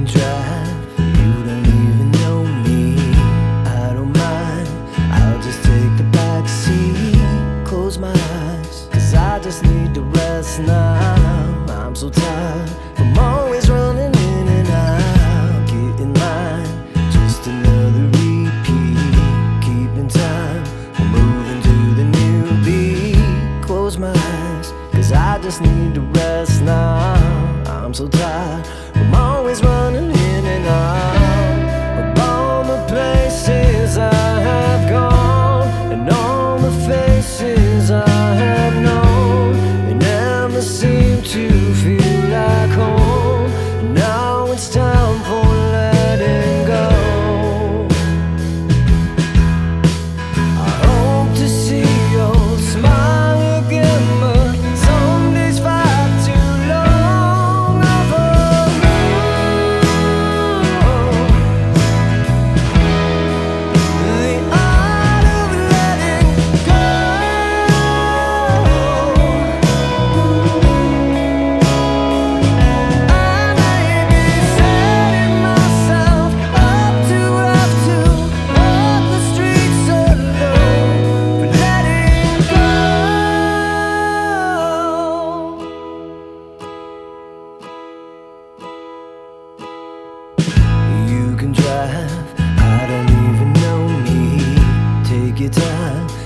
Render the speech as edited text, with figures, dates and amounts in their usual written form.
drive, you don't even know me. I don't mind, I'll just take the back seat. Close my eyes, 'cause I just need to rest now. I'm so tired from always running in and out. Get in line, just another repeat. Keeping time, we're moving to the new beat. Close my eyes, 'cause I just need to rest now. I'm so tired from always running in and out of all the places I have gone and all the faces I have known. They never seem to feel like home. Now it's time for letting go. I hope to see your smile again, but some days far too long. The art of letting go. I may be setting myself up to have to walk the streets alone, but letting go. You can drive, I don't even know me. Take your time,